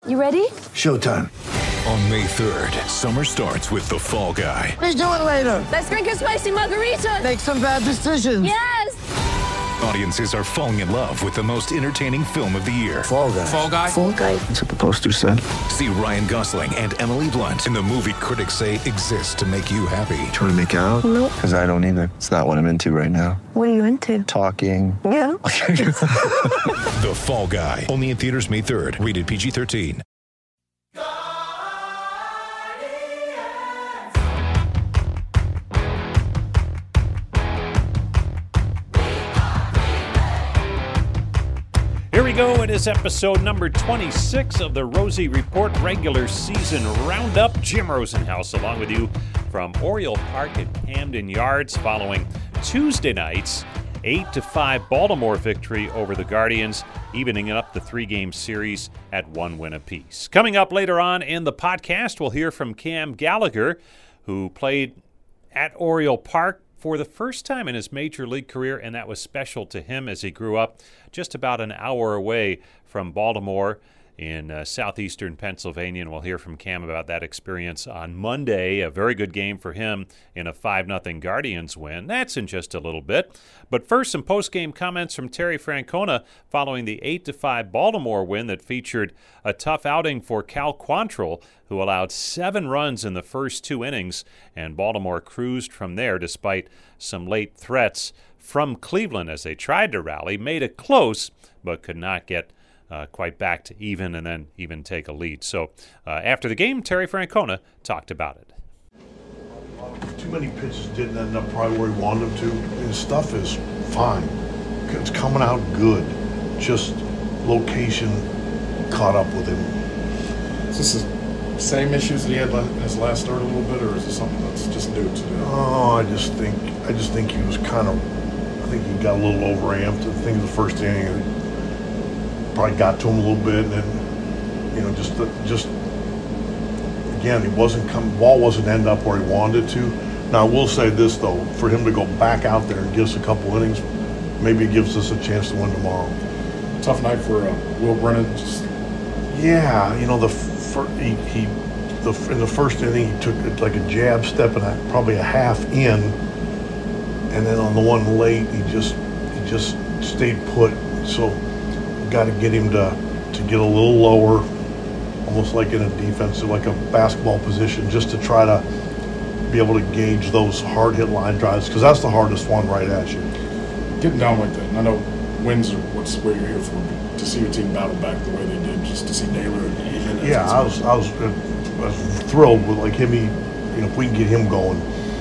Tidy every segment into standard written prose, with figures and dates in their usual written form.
You ready? Showtime. On May 3rd, summer starts with The Fall Guy. Let's do it later. Let's drink a spicy margarita. Make some bad decisions. Yes! Audiences are falling in love with the most entertaining film of the year. Fall Guy. Fall Guy? Fall guy. That's what the poster said. See Ryan Gosling and Emily Blunt in the movie critics say exists to make you happy. Trying to make it out? Nope. Because I don't either. It's not what I'm into right now. What are you into? Talking. Yeah. The Fall Guy. Only in theaters May 3rd. Rated PG-13. Here we go. It is episode number 26 of the Rosie Report regular season roundup. Jim Rosenhaus along with you from Oriole Park at Camden Yards following Tuesday night's 8-5 Baltimore victory over the Guardians, evening up the three-game series at 1 win apiece. Coming up later on in the podcast, we'll hear from Cam Gallagher, who played at Oriole Park for the first time in his major league career, and that was special to him as he grew up just about an hour away from Baltimore in southeastern Pennsylvania. And we'll hear from Cam about that experience on Monday. A very good game for him in a 5-0 Guardians win. That's in just a little bit. But first, some post-game comments from Terry Francona following the 8-5 Baltimore win that featured a tough outing for Cal Quantrill, who allowed 7 runs in the first 2 innings, and Baltimore cruised from there despite some late threats from Cleveland as they tried to rally, made it close, but could not get quite back to even and then even take a lead. So after the game, Terry Francona talked about it. Too many pitches didn't end up probably where he wanted them to. His stuff is fine. It's coming out good. Just location caught up with him. Is this the same issues that he had in his last start a little bit, or is it something that's just new to him? Oh, I just think he was kind of, I think he got a little overamped. I think the first inning probably got to him a little bit, and then, you know, just again, ball wasn't end up where he wanted it to. Now, I will say this, though, for him to go back out there and give us a couple innings, maybe it gives us a chance to win tomorrow. Tough night for Will Brennan. Yeah, you know, in the first inning, he took like a jab step and probably a half in, and then on the one late, he just stayed put. So, got to get him to get a little lower, almost like in a defensive, like a basketball position, just to try to be able to gauge those hard hit line drives, because that's the hardest one right at you. Getting down like that, and I know wins are what you're here for, but to see your team battle back the way they did, just to see Naylor. Yeah, I was thrilled with like him. If we can get him going,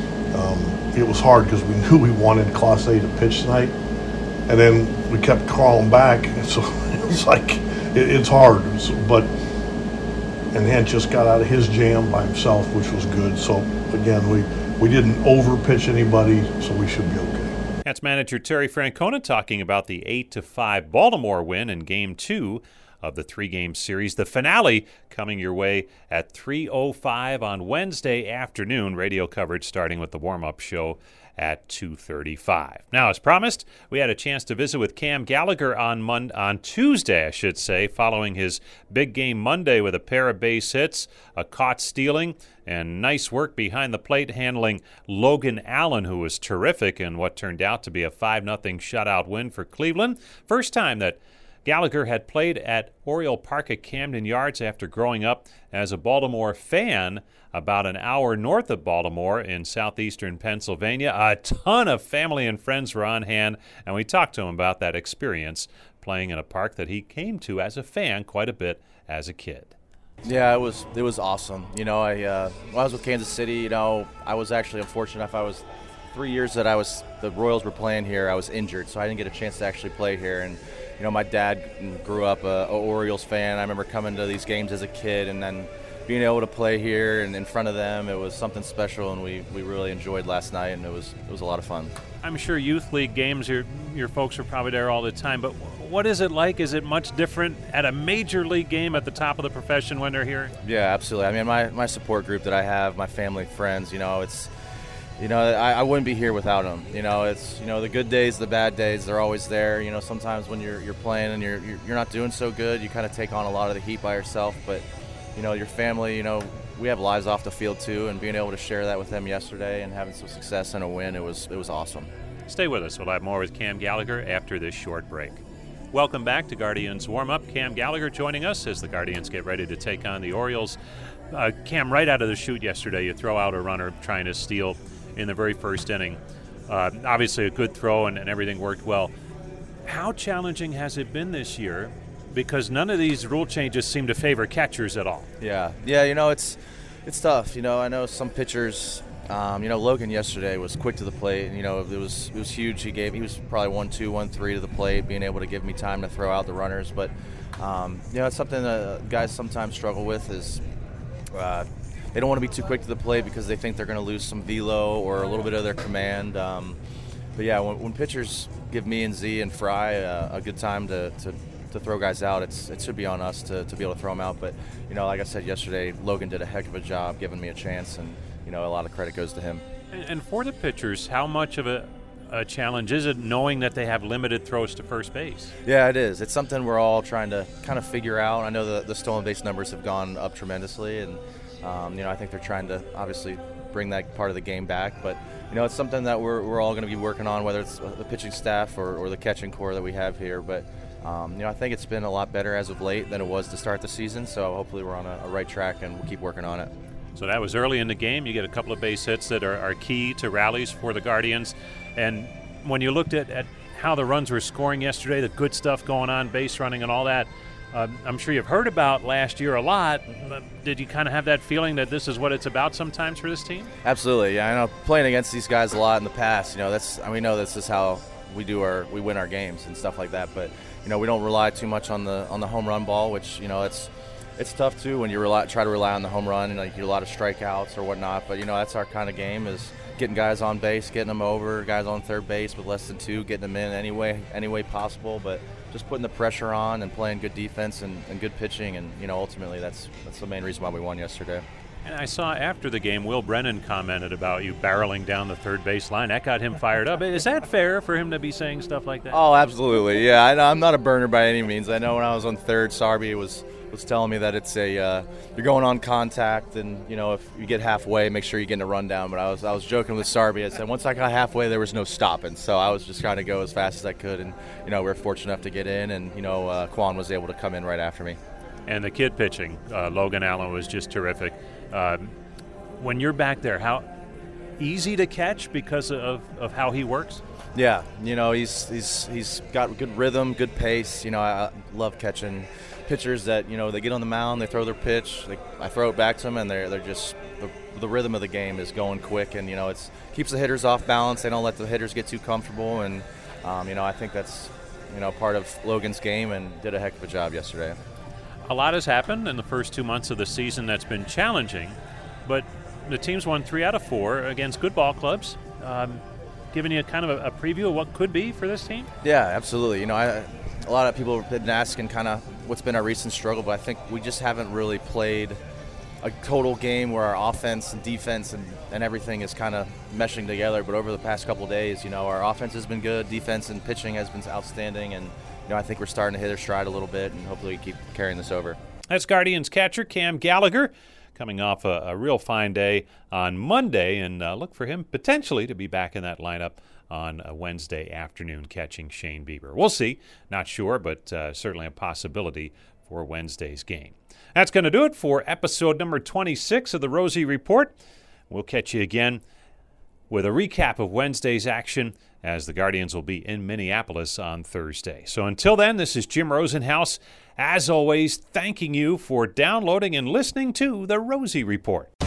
it was hard because we knew we wanted Clase to pitch tonight, and then we kept crawling back, so it's like it's hard. And Hent just got out of his jam by himself, which was good. So again, we didn't over-pitch anybody, so we should be okay. That's manager Terry Francona talking about the 8-5 Baltimore win in Game 2 of the 3-game series. The finale coming your way at 3:05 on Wednesday afternoon. Radio coverage starting with the warm-up show at 2:35. Now, as promised, we had a chance to visit with Cam Gallagher on Tuesday, I should say, following his big game Monday with a pair of base hits, a caught stealing, and nice work behind the plate handling Logan Allen, who was terrific in what turned out to be a 5-0 shutout win for Cleveland. First time that Gallagher had played at Oriole Park at Camden Yards after growing up as a Baltimore fan about an hour north of Baltimore in southeastern Pennsylvania. A ton of family and friends were on hand, and we talked to him about that experience playing in a park that he came to as a fan quite a bit as a kid. Yeah, it was awesome. You know, when I was with Kansas City, you know, I was actually unfortunate enough. I was 3 years that the Royals were playing here, I was injured, so I didn't get a chance to actually play here. And you know, my dad grew up a Orioles fan. I remember coming to these games as a kid, and then being able to play here and in front of them, it was something special, and we really enjoyed last night, and it was a lot of fun. I'm sure youth league games, your folks are probably there all the time, but what is it like? Is it much different at a major league game at the top of the profession when they're here? Yeah, absolutely. I mean, my support group that I have, my family, friends, you know, You know, I wouldn't be here without them. You know, it's, you know, the good days, the bad days, they're always there. You know, sometimes when you're playing and you're not doing so good, you kind of take on a lot of the heat by yourself. But, you know, your family, you know, we have lives off the field too, and being able to share that with them yesterday and having some success and a win, it was awesome. Stay with us. We'll have more with Cam Gallagher after this short break. Welcome back to Guardians Warm-Up. Cam Gallagher joining us as the Guardians get ready to take on the Orioles. Cam, right out of the chute yesterday, you throw out a runner trying to steal in the very first inning. Obviously a good throw and everything worked well. How challenging has it been this year? Because none of these rule changes seem to favor catchers at all. Yeah, you know, it's tough. You know, I know some pitchers, you know, Logan yesterday was quick to the plate. And, you know, it was huge. He was probably 1-2, 1-3 to the plate, being able to give me time to throw out the runners. But, you know, it's something that guys sometimes struggle with is they don't want to be too quick to the plate because they think they're going to lose some velo or a little bit of their command. But yeah, when pitchers give me and Z and Fry a good time to throw guys out, it should be on us to be able to throw them out. But, you know, like I said yesterday, Logan did a heck of a job giving me a chance, and, you know, a lot of credit goes to him. And for the pitchers, how much of a challenge is it knowing that they have limited throws to first base? Yeah, it is. It's something we're all trying to kind of figure out. I know the stolen base numbers have gone up tremendously, and you know, I think they're trying to obviously bring that part of the game back. But, you know, it's something that we're all going to be working on, whether it's the pitching staff or the catching core that we have here. But, you know, I think it's been a lot better as of late than it was to start the season. So hopefully we're on a right track and we'll keep working on it. So that was early in the game. You get a couple of base hits that are key to rallies for the Guardians. And when you looked at how the runs were scoring yesterday, the good stuff going on, base running and all that, I'm sure you've heard about last year a lot. Did you kind of have that feeling that this is what it's about sometimes for this team? Absolutely. Yeah, I know playing against these guys a lot in the past, you know, we know this is how we win our games and stuff like that. But, you know, we don't rely too much on the home run ball, which, you know, it's tough too when you try to rely on the home run and like you get a lot of strikeouts or whatnot. But, you know, that's our kind of game, is getting guys on base, getting them over, guys on third base with less than two, getting them in any way possible. But just putting the pressure on and playing good defense and good pitching, and, you know, ultimately that's the main reason why we won yesterday. And I saw after the game, Will Brennan commented about you barreling down the third base line. That got him fired up. Is that fair for him to be saying stuff like that? Oh, absolutely. Yeah, I'm not a burner by any means. I know when I was on third, Sarby was telling me that it's you're going on contact, and, you know, if you get halfway, make sure you're getting a rundown. But I was joking with Sarby. I said once I got halfway, there was no stopping. So I was just trying to go as fast as I could, and, you know, we were fortunate enough to get in, and, you know, Quan was able to come in right after me. And the kid pitching, Logan Allen, was just terrific. When you're back there, how easy to catch because of how he works? Yeah, you know, he's got good rhythm, good pace. You know, I love catching pitchers that, you know, they get on the mound, they throw their pitch, I throw it back to them, and they're just the rhythm of the game is going quick, and, you know, it's keeps the hitters off balance. They don't let the hitters get too comfortable, and you know, I think that's, you know, part of Logan's game, and did a heck of a job yesterday. A lot has happened in the first 2 months of the season that's been challenging, but the team's won 3 out of 4 against good ball clubs. Giving you kind of a preview of what could be for this team? Yeah, absolutely. You know, a lot of people have been asking kind of what's been our recent struggle, but I think we just haven't really played a total game where our offense and defense and everything is kind of meshing together. But over the past couple of days, you know, our offense has been good, defense and pitching has been outstanding, and, you know, I think we're starting to hit our stride a little bit, and hopefully we keep carrying this over. That's Guardians catcher Cam Gallagher, coming off a real fine day on Monday, and look for him potentially to be back in that lineup on a Wednesday afternoon catching Shane Bieber. We'll see. Not sure, but certainly a possibility for Wednesday's game. That's going to do it for episode number 26 of the Rosie Report. We'll catch you again with a recap of Wednesday's action, as the Guardians will be in Minneapolis on Thursday. So until then, this is Jim Rosenhaus, as always, thanking you for downloading and listening to the Rosie Report.